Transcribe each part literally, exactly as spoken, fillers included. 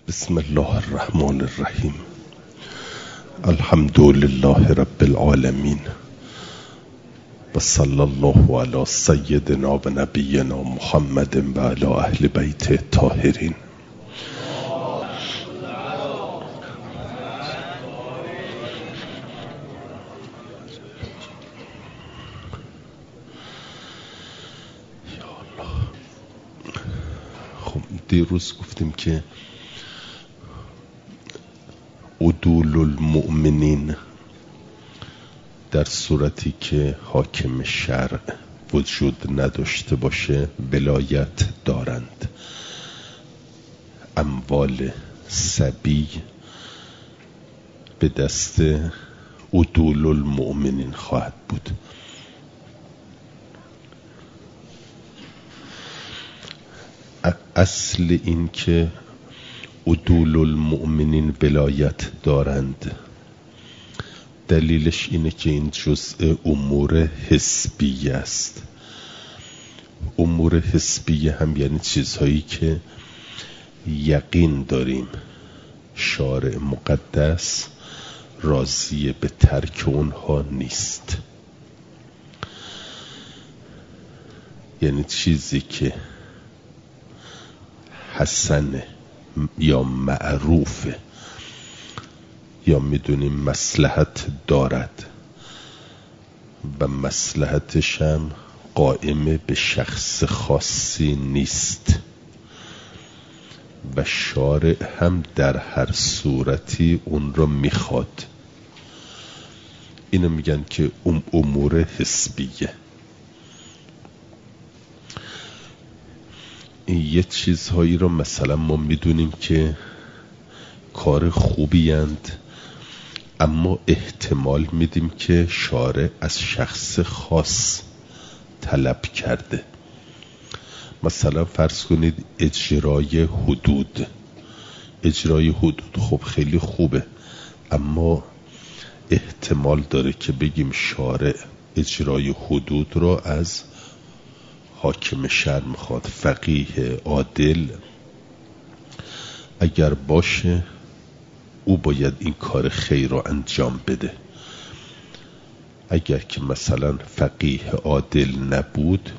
بسم الله الرحمن الرحیم. الحمد لله رب العالمین و صلی الله علی سیدنا و نبینا محمد و علی اهل بیت الطاهرین. دیروز گفتیم که عدول المؤمنین در صورتی که حاکم شرع وجود نداشته باشه ولایت دارند. اموال صبی به دست عدول المؤمنین خواهد بود. اصل این که عدول المؤمنین ولایت دارند دلیلش اینه که این جزء امور حسبیه است. امور حسبیه هم یعنی چیزهایی که یقین داریم شارع مقدس راضی به ترک اونها نیست. یعنی چیزی که حسنه یا معروفه یا میدونیم مصلحت دارد و مصلحتش هم قائم به شخص خاصی نیست و شارع هم در هر صورتی اون رو میخواد. اینو میگن که ام امور حسبیه. یه چیزهایی رو مثلا ما میدونیم که کار خوبی اند اما احتمال میدیم که شارع از شخص خاص طلب کرده. مثلا فرض کنید اجرای حدود. اجرای حدود خب خیلی خوبه اما احتمال داره که بگیم شارع اجرای حدود رو از حاکم شرع میخواد. فقیه عادل اگر باشه او باید این کار خیر رو انجام بده. اگر که مثلا فقیه عادل نبود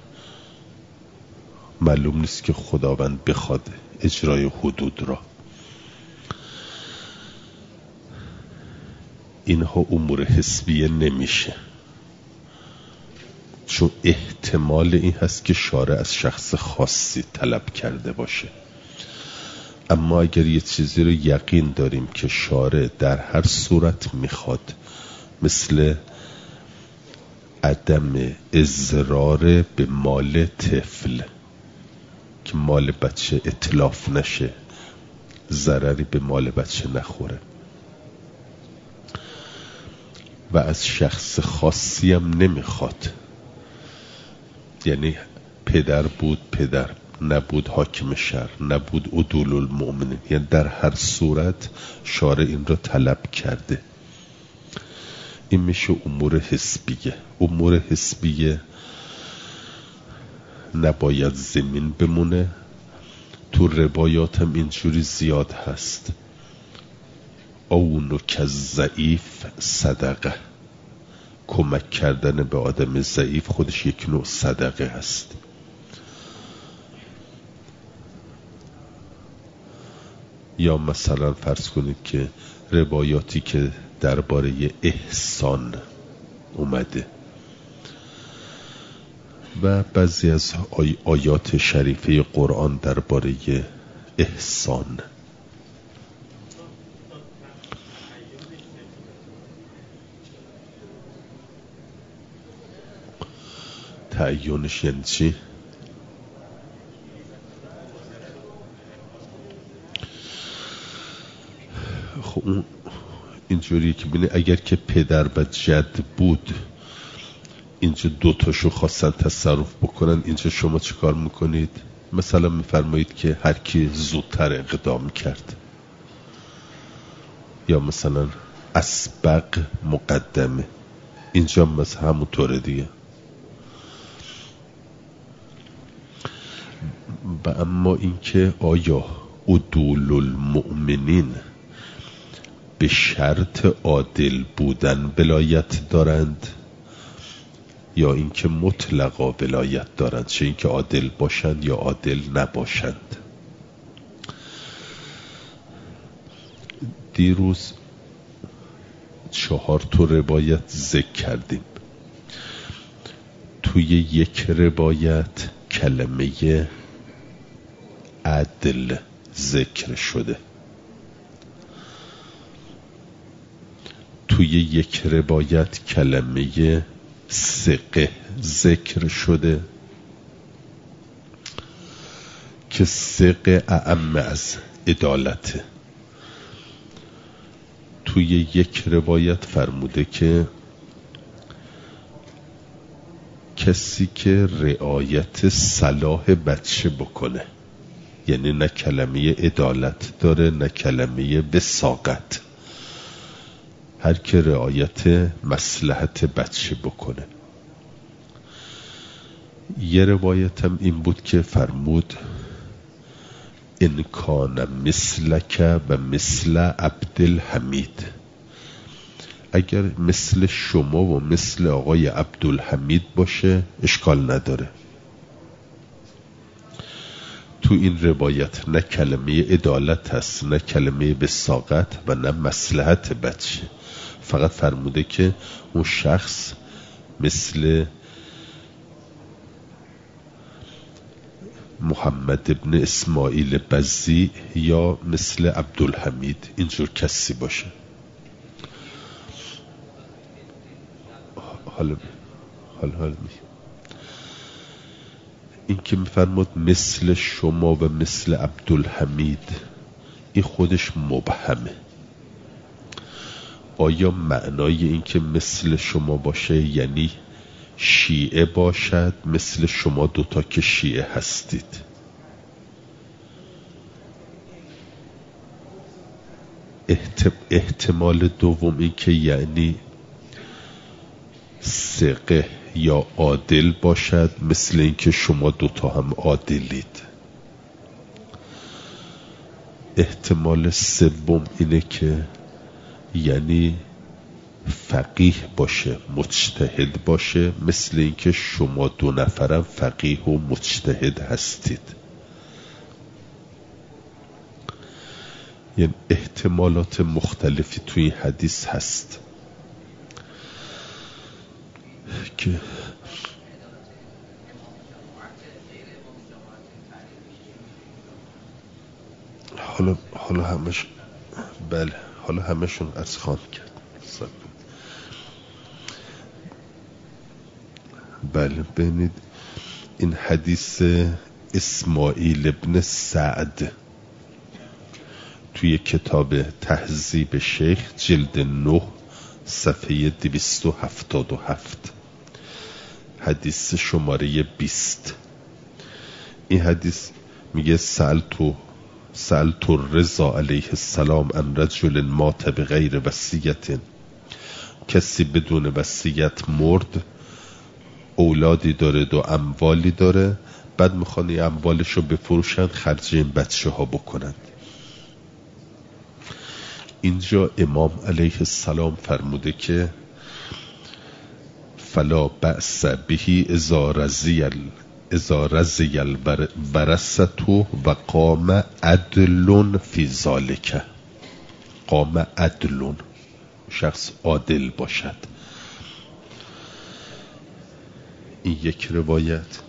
معلوم نیست که خداوند بخواد اجرای حدود را. اینها امور حسبیه نمیشه چون احتمال این هست که شارع از شخص خاصی طلب کرده باشه. اما اگر یه چیزی رو یقین داریم که شارع در هر صورت میخواد، مثل عدم اضرار به مال طفل که مال بچه اتلاف نشه، ضرری به مال بچه نخوره و از شخص خاصی هم نمیخواد. یعنی پدر بود پدر، نبود حاکم شرع، نبود عدول المؤمنین، یعنی در هر صورت شارع این را طلب کرده. این میشه امور حسبیه. امور حسبیه نباید زمین بمونه. تو روایات هم اینجوری زیاد هست. اونو که ضعیف صدقه، کمک کردن به آدم ضعیف خودش یک نوع صدقه هست. یا مثلا فرض کنید که روایاتی که درباره احسان اومده و بعضی از آی آیات شریفه قرآن درباره احسان. تعیینش یعنی چی؟ خب اون اینجوری که بینه اگر که پدر و جد بود اینجا دوتاشو خواستن تصرف بکنن، اینجا شما چه کار میکنید؟ مثلا میفرمایید که هر کی زودتر اقدام کرد، یا مثلا اسبق مقدمه. اینجا مثلا همونطوره دیگه. و اما اینکه آیا عدول المؤمنین به شرط عادل بودن ولایت دارند یا اینکه مطلقا ولایت دارند، چه اینکه عادل باشند یا عادل نباشند. دیروز چهار تا روایت ذکر کردیم. توی یک روایت کلمه عدل ذکر شده، توی یک روایت کلمه ثقه ذکر شده که ثقه اعم از عدالته. توی یک روایت فرموده که کسی که رعایت صلاح بچه بکنه، یعنی نه کلمه عدالت داره نه کلمه وساقت، هر که رعایت مصلحت بچه بکنه. یه روایت هم این بود که فرمود ان کان مثلک و مثل عبدالحمید، اگر مثل شما و مثل آقای عبدالحمید باشه اشکال نداره. تو این روایت نه کلمه عدالت هست نه کلمه وساقت و نه مصلحت بچه، فقط فرموده که اون شخص مثل محمد ابن اسماعیل بزی یا مثل عبدالحمید اینجور کسی باشه. حالا حالا حالا می این که میفرماد مثل شما و مثل عبدالحمید، این خودش مبهمه. آیا معنای این که مثل شما باشه یعنی شیعه باشد مثل شما دوتا که شیعه هستید؟ احتمال دوم این که یعنی ثقه یا عادل باشد مثل این که شما دوتا هم عادلید. احتمال سوم اینه که یعنی فقیه باشه، مجتهد باشه مثل اینکه شما دو نفرم فقیه و مجتهد هستید. یعنی احتمالات مختلفی توی این حدیث هست که حالا حالا همش بله حالا همشون از خوان کرد. بله ببینید این حدیث اسماعیل ابن سعد توی کتاب تهذیب شیخ جلد نه صفحه دویست و هفتاد و هفت، حدیث شماره بیست. این حدیث میگه سألتو سألتو رضا علیه السلام ان رجل مات بغیر وصیت، کسی بدون وصیت مرد، اولادی داره و اموالی داره، بعد میخوان این اموالش رو بفروشن خرج این بچه ها بکنند. اینجا امام علیه السلام فرموده که فلا بأس بهی اذا رضی اذا رضی الورثة و قام عدل فی ذلک. قام عدل، شخص عادل باشد. این یک روایت.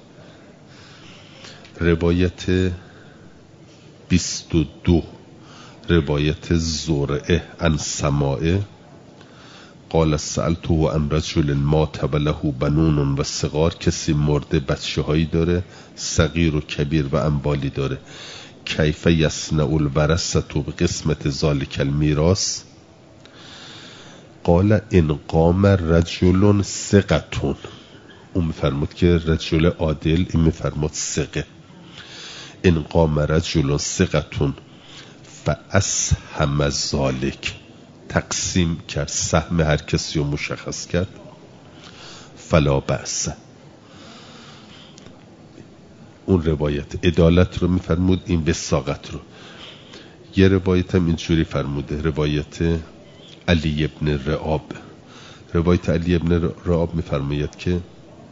روایت بیست و دو، روایت زرعه عن سماعه قال سألته عن رجل مات و له بنون و صغار، کسی مرده بچه هایی داره، صغیر و کبیر و اموالی داره، کیف یصنع الورثة بقسمت ذلک المیراث؟ قال ان قام رجل ثقة، اون میفرمود که رجل عادل، این میفرمود ثقه. ان قام رجل ثقة فاسهم ذلک، تقسیم کرد، سهم هر کسی رو مشخص کرد، فلا بأس. اون روایت عدالت رو میفرمود، این وساقت رو. یه روایت هم اینجوری فرموده، روایت علی ابن رعاب. روایت علی ابن رعاب میفرماید که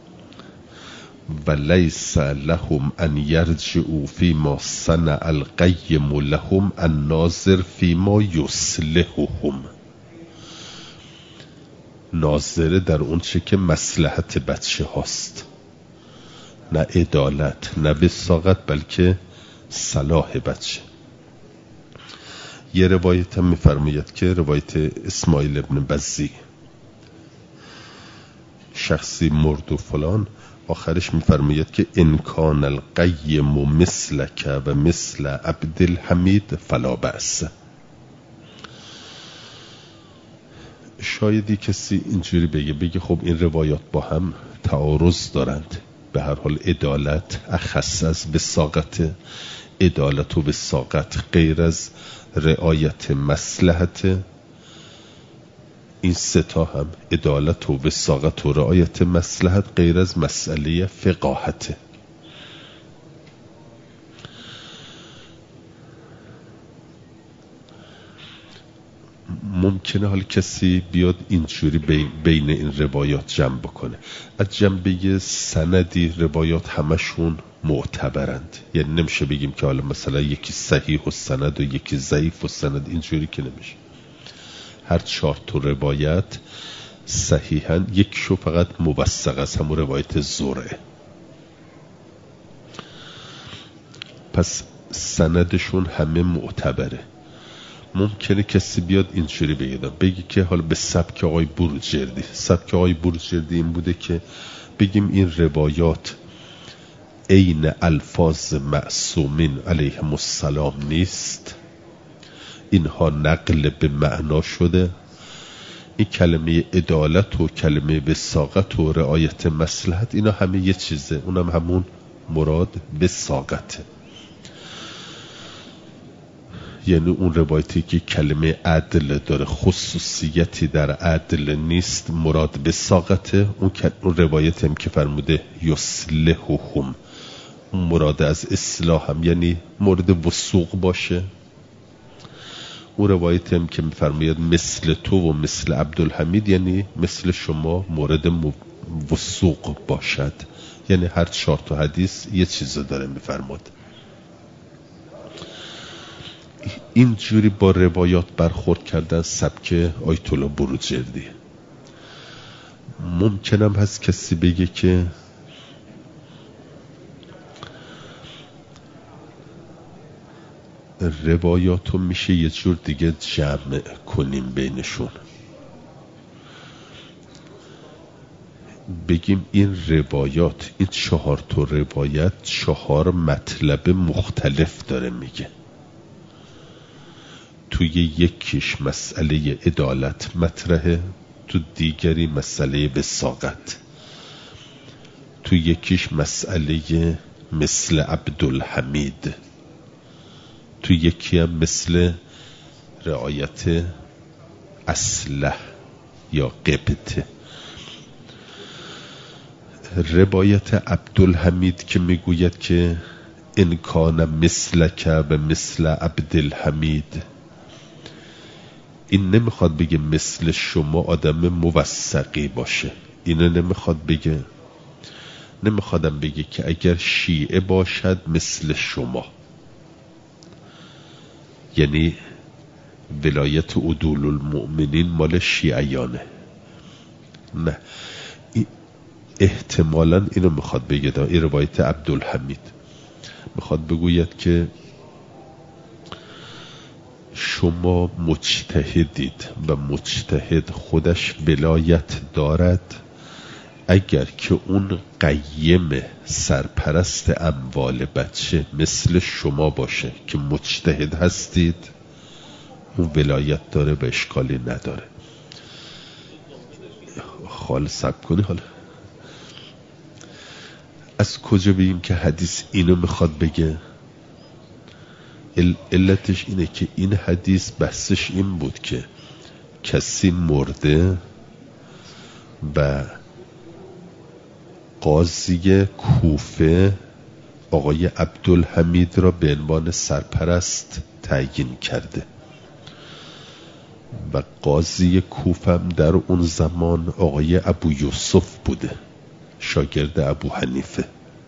ولیس لهم ان یرجعوا فیما صنع القیم لهم الناظر فیما یصلحهم. ناظره در اون چه که مصلحت بچه هاست، نه عدالت نه وساقت، بلکه صلاح بچه. یه روایت هم میفرماید که روایت اسماعیل ابن بزی، شخصی مرد و فلان، آخرش میفرماید که ان کان القیم مثلک و مثل عبدالحمید فلا بأس. شایدی کسی اینجوری بگه بگه خب این روایات با هم تعارض دارند، به هر حال عدالت اخص از وساقت، عدالت و وساقت غیر از رعایت مصلحت. این ستا هم عدالت و وساقت و رعایت مصلحت غیر از مسئله فقاهته. ممکنه حال کسی بیاد اینجوری بین این روایات جمع بکنه، از جنبه سندی روایات همشون معتبرند، یعنی نمیشه بگیم که حالا مثلا یکی صحیح و سند و یکی ضعیف و سند، اینجوری که نمیشه. هر چهار تا روایت صحیحن، یک شو فقط موثق از همون روایت زرعه. پس سندشون همه معتبره. ممکنه کسی بیاد اینجوری بگه بگی که حالا به سبک آقای بروجردی، سبک آقای بروجردی این بوده که بگیم این روایات عین الفاظ معصومین علیهم السلام نیست، اینها نقل به معنا شده. این کلمه عدالت و کلمه وساقت و رعایت مصلحت اینا همه یه چیزه، اونم همون مراد وساقته. یعنی اون روایتی که کلمه عدل داره خصوصیتی در عدل نیست، مراد وساقته. اون روایت هم که فرموده یصلحهم، اون مراد از اصلاح هم یعنی مورد وثوق باشه. اون روایت هم که میفرماید مثل تو و مثل عبدالحمید یعنی مثل شما مورد وثوق باشد، یعنی هر چهار تا حدیث یه چیز داره میفرماد. اینجوری با روایات برخورد کردن سبک آیت الله بروجردی. ممکنم هست کسی بگه که روایاتو میشه یه جور دیگه جمع کنیم بینشون، بگیم این روایات، این چهار تا روایت چهار مطلب مختلف داره میگه. توی یکیش مسئله عدالت مطرحه، تو دیگری مسئله وساقت، تو یکیش مسئله مثل عبدالحمید، تو یکی هم مثل رعایت اصلح یا قبطه. روایت عبدالحمید که میگوید که ان کان مثلک و مثل عبدالحمید، این نمیخواد بگه مثل شما آدم موثقی باشه، اینو نمیخواد بگه. نمیخوادم بگه که اگر شیعه باشد مثل شما، یعنی ولایت عدول المؤمنین مال شیعیانه، نه. احتمالاً اینو میخواد بگه، این روایت عبدالحمید میخواد بگوید که شما مجتهدید و مجتهد خودش ولایت دارد اگر که اون قیم سرپرست اموال بچه مثل شما باشه که مجتهد هستید، اون ولایت داره و اشکالی نداره. خال سب کنی. حالا از کجا بگیم که حدیث اینو میخواد بگه؟ علتش اینه که این حدیث بحثش این بود که کسی مرده و قاضی کوفه آقای عبدالحمید را به عنوان سرپرست تعیین کرده و قاضی کوفه در اون زمان آقای ابو یوسف بوده، شاگرد ابو حنیفه،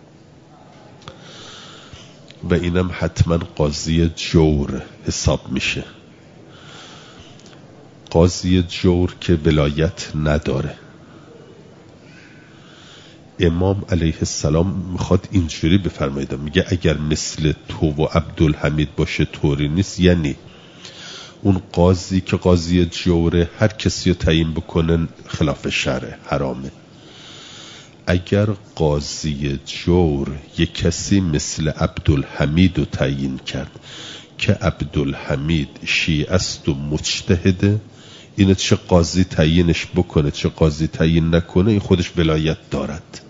و اینم حتما قاضی جور حساب میشه. قاضی جور که ولایت نداره. امام علیه السلام میخواد اینجوری بفرمایید، میگه اگر مثل تو و عبدالحمید باشه طوری نیست، یعنی اون قاضی که قاضی جوره هر کسی رو تعیین بکنن خلاف شرع، حرامه. اگر قاضی جور یک کسی مثل عبدالحمید رو تعیین کرد که عبدالحمید شیعه است و مجتهده، اینه چه قاضی تعیینش بکنه چه قاضی تعیین نکنه، این خودش ولایت دارد.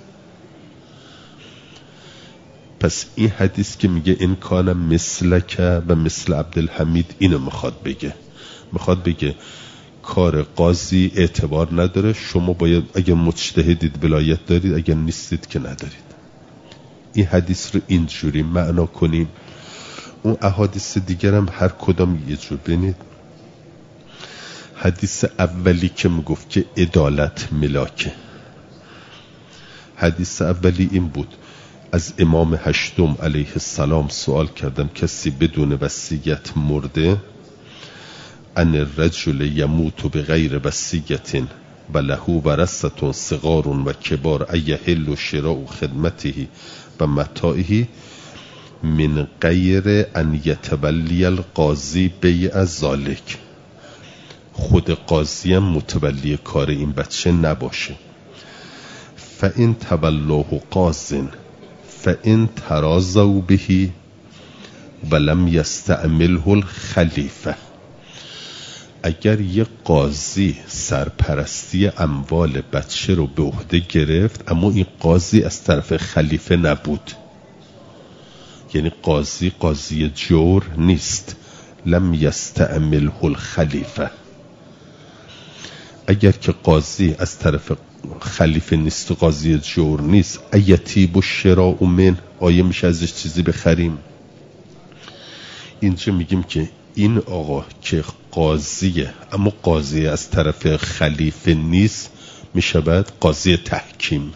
پس این حدیث که میگه این کان مثلک و مثل عبدالحمید، اینو میخواد بگه. میخواد بگه کار قاضی اعتبار نداره، شما باید اگه مجتهدید ولایت دارید، اگه نیستید که ندارید. این حدیث رو اینجوری معنا کنیم. اون احادیث دیگر هم هر کدام یه جور. ببینید حدیث اولی که میگفت که عدالت ملاکه، حدیث اولی این بود: از امام هشتم علیه السلام سوال کردم کسی بدون وصیت مرده، ان الرجل یموت بغیر وصیت و له ورثة صغار و کبار ایحل شراء خدمته و متاعه من غیر ان یتولی القاضی بیع ذلک. خود قاضی هم متولی کار این بچه نباشه. فإن تولاه قاضٍ فإن تراضوا به ولم یستعمله الخلیفه. اگر یه قاضی سرپرستی اموال بچه رو به عهده گرفت اما این قاضی از طرف خلیفه نبود، یعنی قاضی قاضی جور نیست، لم یستعمله الخلیفه. اگر که قاضی از طرف خلیفه نیست و قاضی جور نیست، ایتیب و شراء من، آیه میشه ازش چیزی بخریم؟ اینجا میگیم که این آقا که قاضیه اما قاضی از طرف خلیفه نیست، میشود قاضی تحکیم.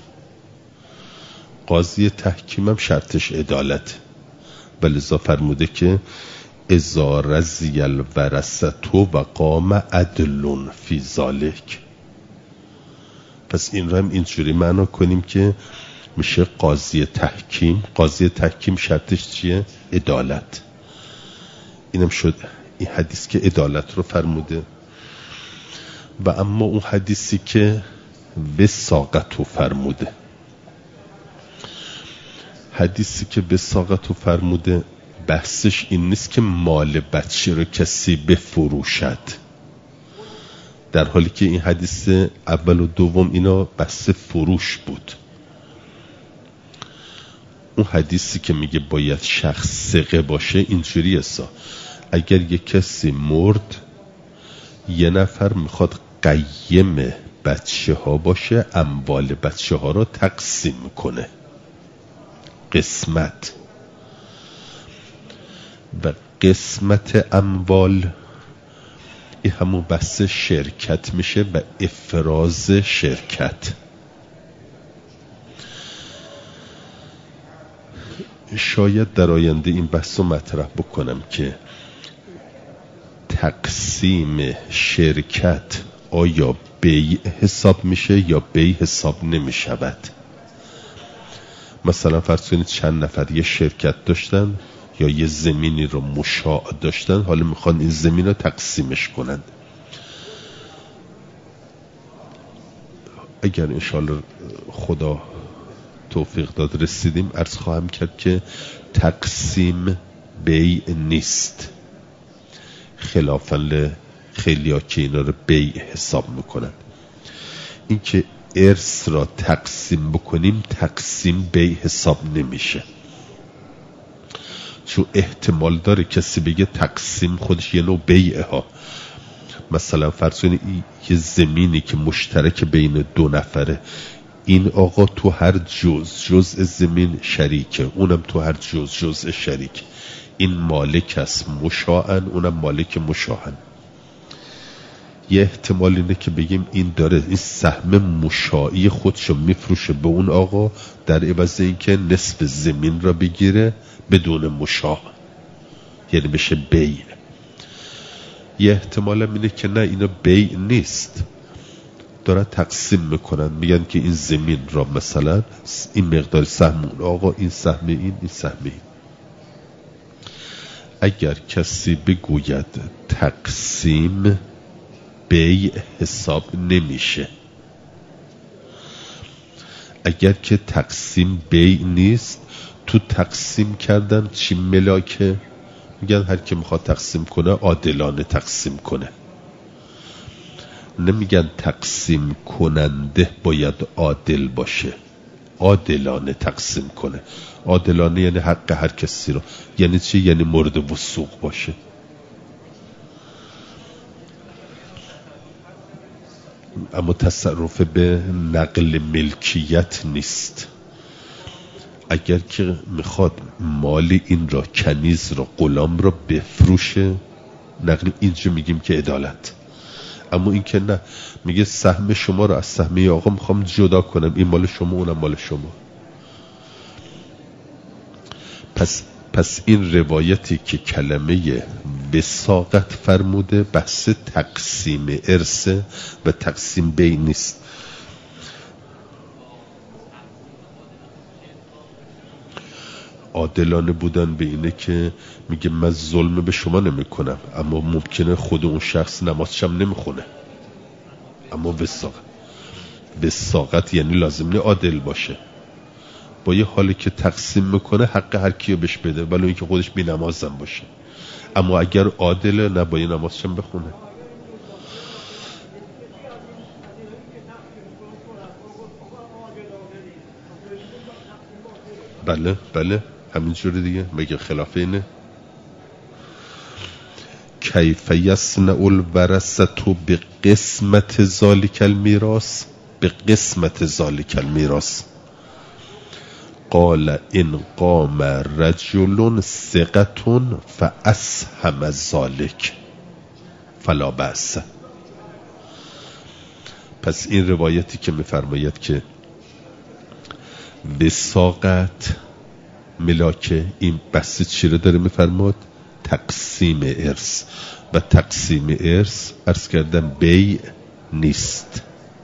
قاضی تحکیم هم شرطش عدالت، ولذا فرموده که اذا رضی الورثة و قام عدل فی ذلک. پس این رو هم اینجوری معنا کنیم که میشه قاضی تحکیم. قاضی تحکیم شرطش چیه؟ عدالت. اینم شد این حدیث که عدالت رو فرموده. و اما اون حدیثی که وساقت رو فرموده، حدیثی که وساقت رو فرموده بحثش این نیست که مال بچه رو کسی بفروشد، در حالی که این حدیث اول و دوم اینا بحث فروش بود. اون حدیثی که میگه باید شخص ثقه باشه اینجوری هستا: اگر یک کسی مرد یه نفر میخواد قیم بچه ها باشه، اموال بچه ها رو تقسیم کنه، قسمت. و قسمت اموال این همون بحث شرکت میشه و افراز شرکت. شاید در آینده این بحث رو مطرح بکنم که تقسیم شرکت آیا بیع حساب میشه یا بیع حساب نمیشود. مثلا فرض کنید چند نفر یه شرکت داشتن یا یه زمینی رو مشاع داشتن، حالا میخوان این زمین رو تقسیمش کنند. اگر انشالله خدا توفیق داد رسیدیم، عرض خواهم کرد که تقسیم بیع نیست، خلافاً خیلی ها که اینا رو بیع حساب میکنن. این که ارث را تقسیم بکنیم، تقسیم بیع حساب نمیشه، چون احتمال داره کسی بگه تقسیم خودش یه نوع بیعه ها. مثلا فرض کنید یه زمینی که مشترک بین دو نفره، این آقا تو هر جز جزء زمین شریکه، اونم تو هر جز جزء شریک. این مالک است مشاعن، اونم مالک مشاعن. یه احتمال اینه که بگیم این داره این سهم مشاعی خودشو میفروشه به اون آقا در عوض اینکه نصف زمین را بگیره بدون مشاع، یعنی بشه بیع. یه احتمال هم اینه که نه اینا بیع نیست، دارن تقسیم میکنن، میگن که این زمین را مثلا این مقدار سهم اون آقا، این سهم این، این سهم این. اگر کسی بگوید تقسیم بیع حساب نمیشه، اگر که تقسیم بیع نیست، تو تقسیم کردن چی ملاکه؟ میگن هر کی میخواد تقسیم کنه عادلانه تقسیم کنه. نمیگن تقسیم کننده باید عادل باشه، عادلانه تقسیم کنه. عادلانه یعنی حق هر کسی رو، یعنی چی؟ یعنی مورد وثوق باشه. اما تصرف به نقل ملکیت نیست. اگر که میخواد مال این را، کنیز را، غلام را بفروشه، نقل اینجا میگیم که عدالت. اما این که نه، میگه سهم شما را از سهم آقا میخوام جدا کنم، این مال شما اونم مال شما. پس پس این روایتی که کلمه وساقت فرموده بحث تقسیم ارث و تقسیم بین نیست. عادلانه بودن به اینه که میگه من ظلم به شما نمی کنم، اما ممکنه خود اون شخص نمازشم نمیخونه. اما وساقت وساقت یعنی لازم نه عادل باشه، با یه حالی که تقسیم میکنه حق هر کیو بهش بده، ولی اینکه خودش بی نمازم باشه. اما اگر عادله نه باید نمازشم بخونه. بله بله همینجوری دیگه، مگه خلاف اینه؟ کیف یصنع الورثة به قسمت ذالک المیراث، به قسمت ذالک المیراث. قال ان قام رجل ثقة فاسهم ذلك فلا بأس. پس این روایتی که میفرماید که وساقت ملاکه، این بحث چی رو داره میفرماد؟ تقسیم ارث. و تقسیم ارث عرض کردم بیع نیست.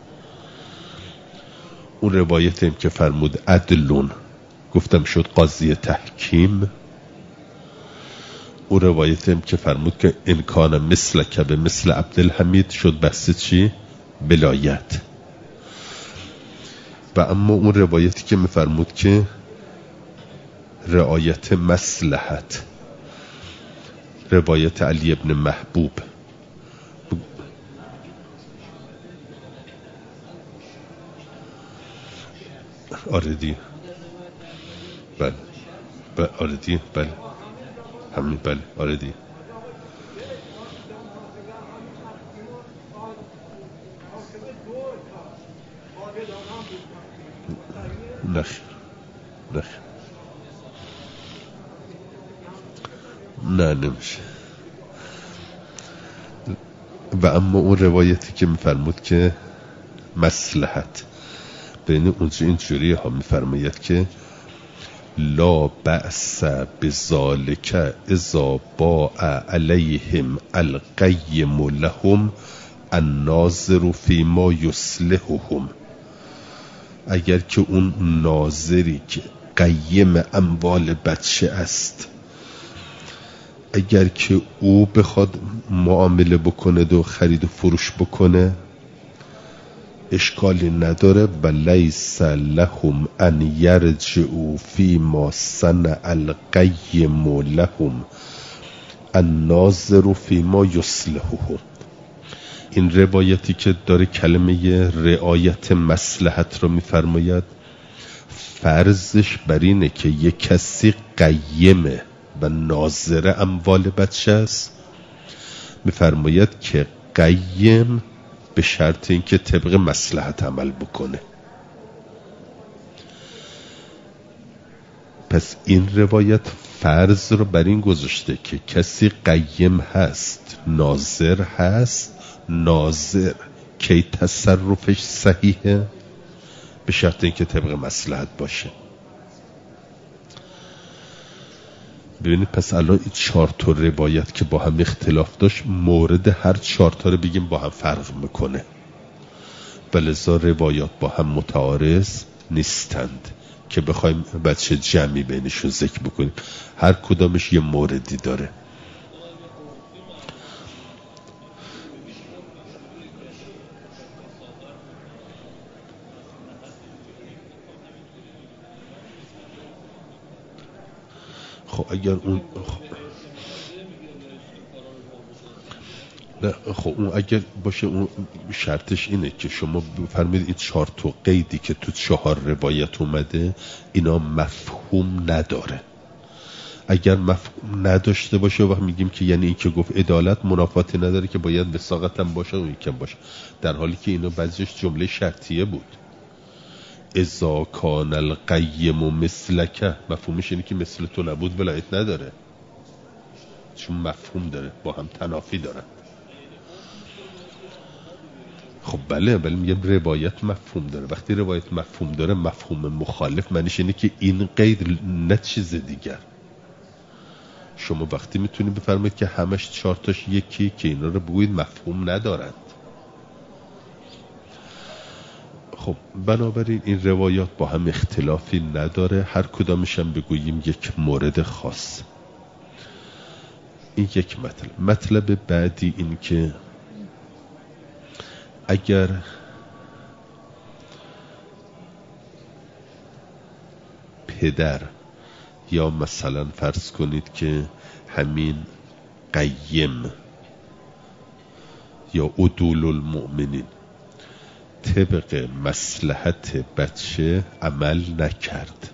اون روایت هم که فرمود عدلون، گفتم شد قاضی تحکیم. اون روایت هم که فرمود که انکان مثل که به مثل عبدالحمید، شد بحث چی؟ ولایت. و اما اون روایتی که میفرمود که رعایت مصلحت، روایت علی ابن محبوب، آره دی بله بله آره دی بله همین بله آره دی نخ نخ نه نمیشه. و اما اون روایتی که میفرمود که مصلحت، بین اونجا اینجوری ها میفرماید که لا بأس بذالک اذا باع علیهم القیم لهم الناظر فیما یصلحهم. اگر که اون ناظری که قیم اموال بچه است، اگر که او بخواد معامله بکنه و خرید و فروش بکنه اشکالی نداره. و لیس لهم ان یرجعوا فیما صنع القیم لهم الناظر فیما یصلحهم. این روایتی که داره کلمه رعایت مصلحت رو میفرماید، فرضش بر اینه که یک کسی قیمه و ناظر اموال بچه است. میفرماید که قیم به شرط اینکه طبق مصلحت عمل بکنه. پس این روایت فرض رو بر این گذاشته که کسی قیم هست، ناظر هست. ناظر کی تصرفش صحیحه؟ به شرط اینکه طبق مصلحت باشه. ببینید پس الان این چهار تا روایت که با هم اختلاف داشت، مورد هر چهار تا رو بگیم با هم فرق میکنه، ولذا روایات با هم متعارض نیستند که بخوایم بچه جمعی بینشون ذکر بکنیم. هر کدامش یه موردی داره. خب اگر اون نه خب اون اگر باشه، اون شرطش اینه که شما بفرمایید این چهار تا قیدی که تو چهار روایت اومده اینا مفهوم نداره. اگر مفهوم نداشته باشه وقت میگیم که یعنی این که گفت عدالت منافاتی نداره که باید وساقت هم باشه و یکم باشه، در حالی که اینا بعضیش جمله شرطیه بود. اذا کان القیم مثلک، مفهومش اینه که مثل تو نبود ولایت نداره، چون مفهوم داره، با هم تنافی دارن. خب بله ولی میگم روایت مفهوم داره. وقتی روایت مفهوم داره، مفهوم مخالف معنیش اینه که این قید نه چیز دیگر. شما وقتی میتونید بفرمایید که همش چهار تاش یکی که اینا رو بگوید مفهوم ندارند. خب بنابراین این روایات با هم اختلافی نداره، هر کدامش هم بگوییم یک مورد خاص. این یک مطلب. مطلب بعدی این که اگر پدر یا مثلا فرض کنید که همین قیم یا عدول المؤمنین طبق مصلحت بچه عمل نکرد،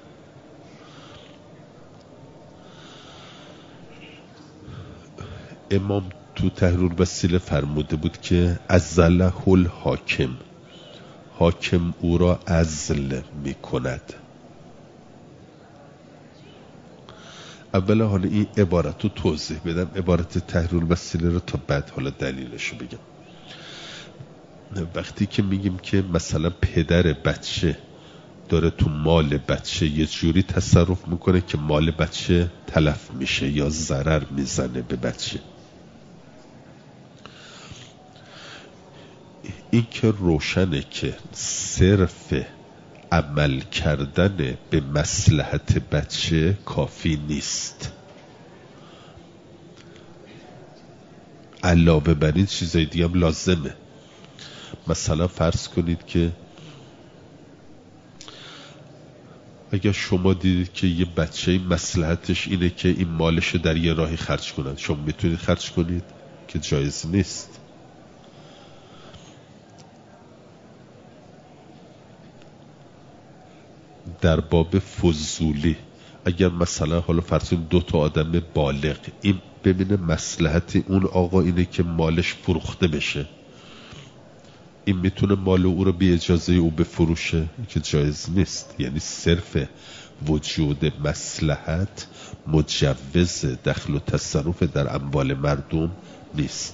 امام تو تحریر الوسیله فرموده بود که عزله الحاکم، حاکم او را عزل می کند. اول حالا این عبارت رو توضیح بدم، عبارت تحریر الوسیله رو تا بعد حالا دلیلش رو بگم. وقتی که میگیم که مثلا پدر بچه داره تو مال بچه یه جوری تصرف میکنه که مال بچه تلف میشه یا ضرر میزنه به بچه، این که روشنه که صرف عمل کردن به مصلحت بچه کافی نیست. علاوه بر این چیزای دیگه هم لازمه. مثلا فرض کنید که اگر شما دیدید که یه بچه مصلحتش اینه که این مالش در یه راهی خرج کنن، شما میتونید خرج کنید که جایز نیست. در باب فضولی اگر مثلا حالا فرض کنید دو تا آدم بالغ این ببینه مصلحت اون آقا اینه که مالش فروخته بشه، این میتونه مال او رو بی اجازه او بفروشه که جایز نیست. یعنی صرف وجود مصلحت مجوز دخل و تصرف در اموال مردم نیست.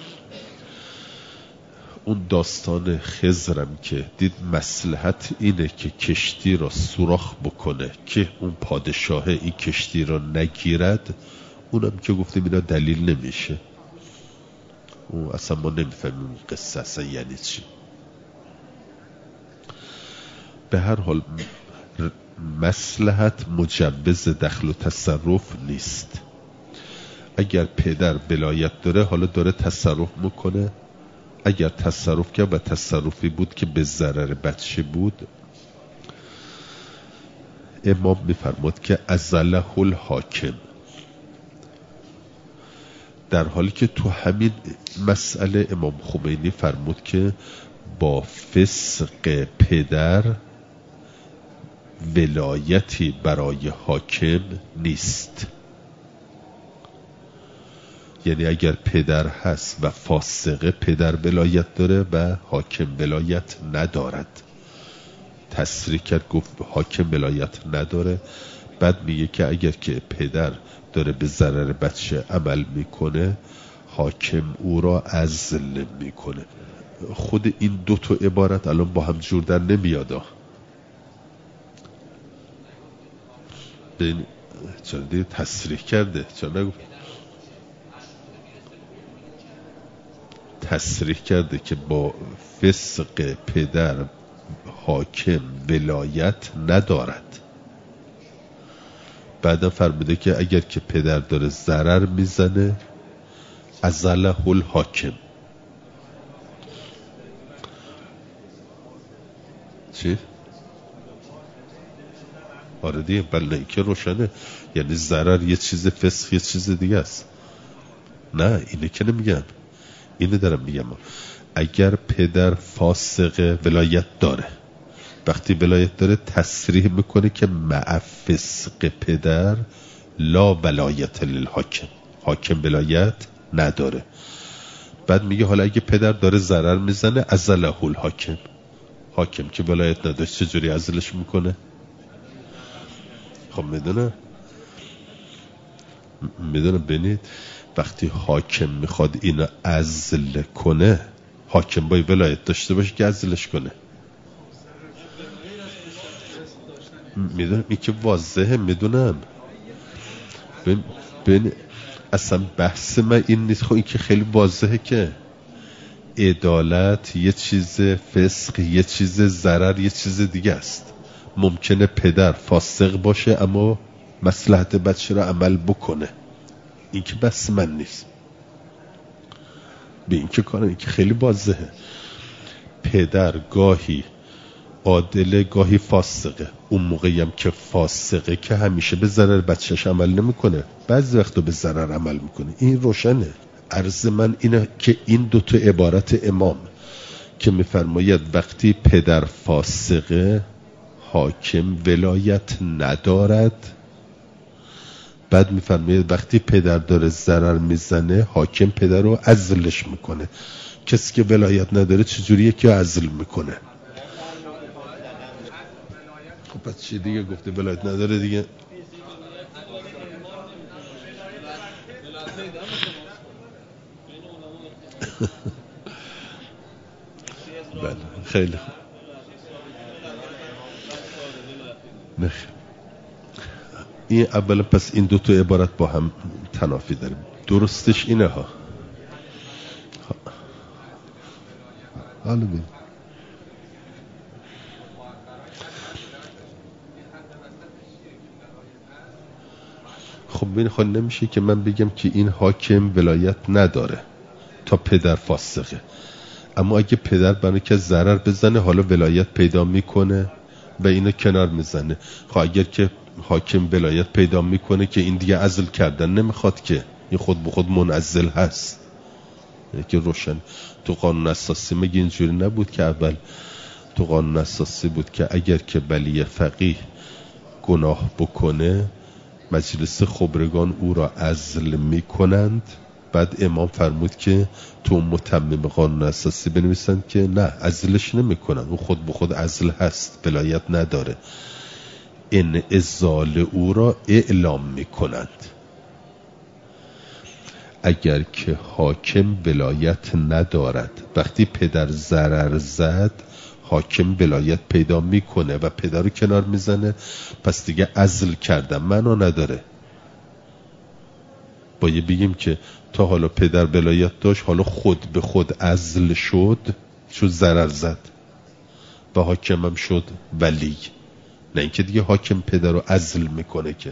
اون داستان خضرم که دید مصلحت اینه که کشتی را سوراخ بکنه که اون پادشاه این کشتی را نگیرد، اونم که گفتیم اینا دلیل نمیشه. اون اصلا ما نمیفهمیم این قصه اصلا یعنی چی. به هر حال مصلحت مجوز دخل و تصرف نیست. اگر پدر ولایت داره حالا داره تصرف میکنه، اگر تصرف کرد و تصرفی بود که به ضرر بچه بود، امام میفرماد که عزله الحاکم، در حالی که تو همین مسئله امام خمینی فرمود که با فسق پدر ولایتی برای حاکم نیست. یعنی اگر پدر هست و فاسقه، پدر ولایت داره و حاکم ولایت ندارد. تصریح کرد گفت حاکم ولایت نداره، بعد میگه که اگر که پدر داره به ضرر بچه عمل میکنه حاکم او را عزل میکنه. خود این دو تا عبارت الان با هم جور در نمیادا. چرا دیگه تصریح کرده؟ چرا نگفت؟ تصریح کرده که با فسق پدر حاکم ولایت ندارد. بعدم فرموده که اگر که پدر داره ضرر میزنه ازله الحاکم. چی؟ آره دیگه، بله این که روشنه، یعنی ضرر یه چیز، فسق یه چیز دیگه است. نه اینه که نمیگم، اینه دارم میگم. اگر پدر فاسق ولایت داره، وقتی ولایت داره تصریح میکنه که مع فسق پدر لا ولایت للحاکم، حاکم ولایت نداره. بعد میگه حالا اگه پدر داره ضرر میزنه ازله الحاکم، حاکم که ولایت نداره چجوری عزلش میکنه؟ خب میدونم میدونم ببینید وقتی حاکم میخواد اینو عزل کنه، حاکم باید ولایت داشته باشه که عزلش کنه. میدونم این که واضحه، میدونم. ببین ببین اصلا بحث من این نیست. خب این که خیلی واضحه که عدالت یه چیز، فسق یه چیز، ضرر یه چیز دیگه است. ممکنه پدر فاسق باشه اما مصلحت بچه را عمل بکنه، این که بس من نیست. به این که کارم این که خیلی واضحه. پدر گاهی عادله گاهی فاسقه. اون موقعی هم که فاسقه که همیشه به ضرر بچهش عمل نمیکنه، بعضی وقتا به ضرر عمل میکنه. این روشنه. عرض من اینه که این دوتا عبارت امام که میفرماید وقتی پدر فاسقه حاکم ولایت ندارد، بعد میفرماید وقتی پدر داره ضرر میزنه حاکم پدر رو عزلش میکنه. کسی که ولایت نداره چجوریه که عزل میکنه؟ خب پس چی دیگه گفته ولایت نداره دیگه؟ بله خیلی نه. این اولا پس این دو تا عبارت با هم تنافی داره. درستش اینه ها. حالا ببین خب ببین خب نمیشه که من بگم که این حاکم ولایت نداره تا پدر فاسقه، اما اگه پدر برای که ضرر بزنه حالا ولایت پیدا میکنه و اینو کنار میزنه. خب اگر که حاکم ولایت پیدا میکنه که این دیگه عزل کردن نمیخواد، که این خود به خود منعزل هست. یعنی که روشن تو قانون اساسی مگه اینجوری نبود که اول تو قانون اساسی بود که اگر که ولی فقیه گناه بکنه مجلس خبرگان او را عزل میکنند؟ بعد امام فرمود که تو متمم قانون اساسی بنویسند که نه عزلش نمیکنن، او خود به خود عزل هست، ولایت نداره، ان ازال او را اعلام میکنند. اگر که حاکم ولایت ندارد، وقتی پدر ضرر زد حاکم ولایت پیدا میکنه و پدر رو کنار میزنه، پس دیگه عزل کردن معنا نداره. باید بگیم که تا حالا پدر ولایت داشت، حالا خود به خود عزل شد، شد ضرر زد و حاکم هم شد ولی. نه اینکه دیگه حاکم پدر رو عزل میکنه که.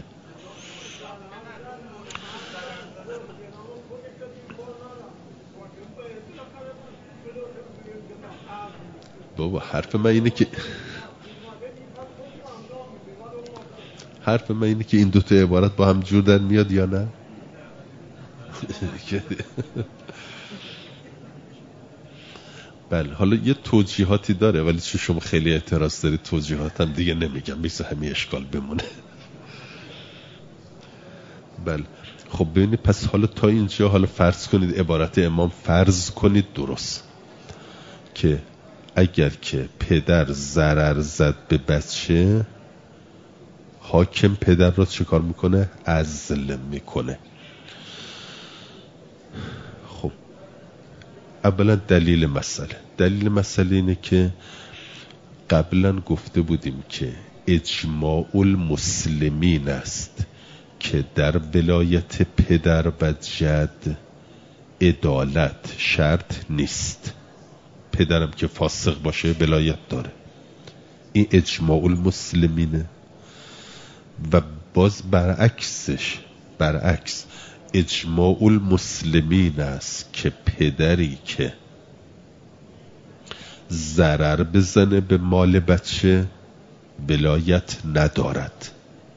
بابا حرف من اینه که حرف من اینه که این دوتا عبارت با هم جور در میاد یا نه؟ بله حالا یه توجیهاتی داره، ولی چون شما خیلی اعتراض دارید توجیهات هم دیگه نمیگم، میشه همین اشکال بمونه. بله خب ببینید پس حالا تا اینجا حالا فرض کنید عبارت امام فرض کنید درست که اگر که پدر ضرر زد به بچه حاکم پدر رو چه کار میکنه؟ عزل میکنه. خب اولا دلیل مسئله دلیل مسئله اینه که قبلا گفته بودیم که اجماع المسلمین است که در ولایت پدر و جد عدالت شرط نیست. پدرم که فاسق باشه ولایت داره، این اجماع المسلمینه. و باز برعکسش، برعکس اجماع المسلمین است که پدری که ضرر بزنه به مال بچه ولایت ندارد.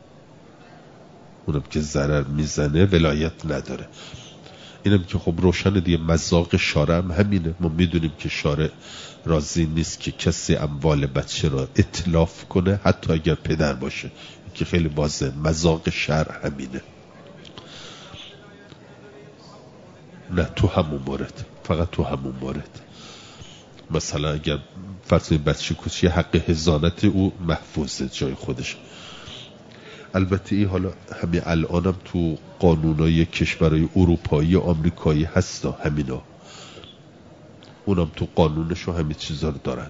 اونم که ضرر میزنه ولایت نداره. اینم که خب روشن دیگه، مذاق شارع هم همینه. ما میدونیم که شارع راضی نیست که کسی اموال بچه را اتلاف کنه حتی اگر پدر باشه، که خیلی واضحه مذاق شرع همینه. نه تو همون مورد، فقط تو همون مورد. مثلا اگر فرض بچه کوچی حق حضانت او محفوظه جای خودش. البته این حالا همین الانم تو قانونای کشورهای اروپایی و آمریکایی هستا همینا، اونم تو قانونشو همین چیزا رو دارن.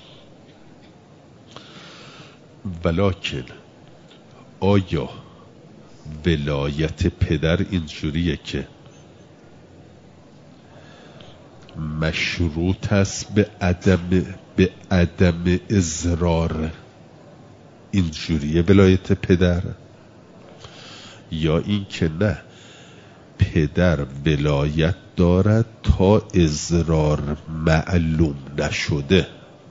ولکن آیا ولایت پدر اینجوریه که مشروط است به عدم به عدم اضرار؟ اینجوریه ولایت پدر؟ یا این که نه، پدر ولایت دارد تا اضرار معلوم نشده؟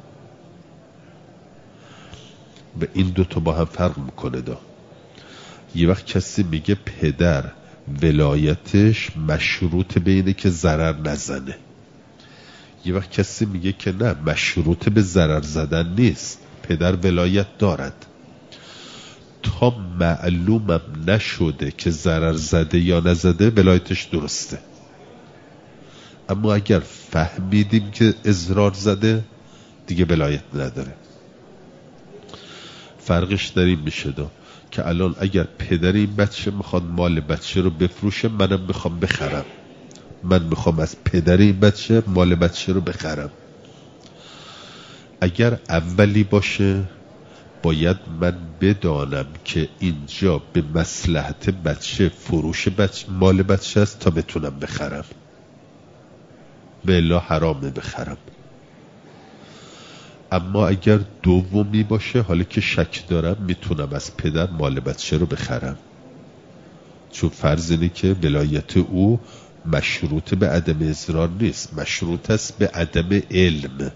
و این دوتا با هم فرق میکنه دا. یه وقت کسی میگه پدر ولایتش مشروط به اینه که ضرر نزنه، یه وقت کسی میگه که نه، مشروط به ضرر زدن نیست، پدر ولایت دارد تا معلومم نشده که ضرر زده یا نزده ولایتش درسته. اما اگر فهمیدیم که اضرار زده دیگه ولایت نداره. فرقش در این میشه دا که الان اگر پدر این بچه میخواد مال بچه رو بفروشه، منم میخوام بخرم، من میخوام از پدر این بچه مال بچه رو بخرم، اگر اولی باشه باید من بدانم که اینجا به مصلحت بچه فروش بچه مال بچه است تا بتونم بخرم، به الا حرامه بخرم. اما اگر دومی باشه، حالا که شک دارم، میتونم از پدر مال بچه رو بخرم، چون فرض اینه که ولایت او مشروط به عدم اضرار نیست، مشروط است به عدم علم.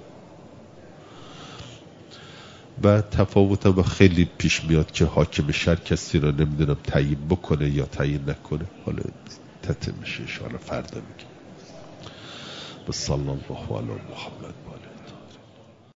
و تفاوت هم خیلی پیش میاد که حاکم شهر کسی رو نمیدونم تعیین بکنه یا تعیین نکنه، حالا تته میشه، ان شاءالله فردا میگه. و صلی الله علی محمد و آله.